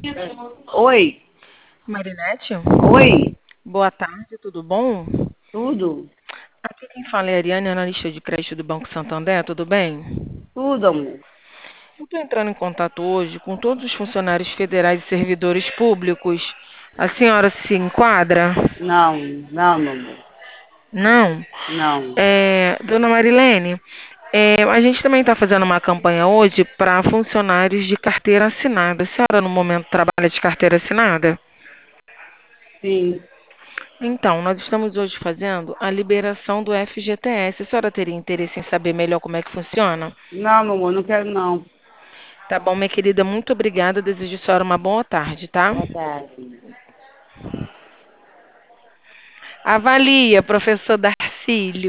Oi, Marinete? oi, Boa tarde, tudo bom? tudo, Aqui quem fala é a Ariane, analista de crédito do Banco Santander, tudo bem? tudo, amor. Eu estou entrando em contato hoje com todos os funcionários federais e servidores públicos. A senhora se enquadra? Não, não, meu amor, Não? não. Dona Marilene, a gente também está fazendo uma campanha hoje para funcionários de carteira assinada. A senhora no momento trabalha de carteira assinada? Sim, Então, nós estamos hoje fazendo a liberação do FGTS. A senhora teria interesse em saber melhor como é que funciona? não, meu amor, não quero não. Tá bom, minha querida, muito obrigada. Desejo a senhora uma boa tarde, tá? Boa tarde. Avalia, professor Darcílio.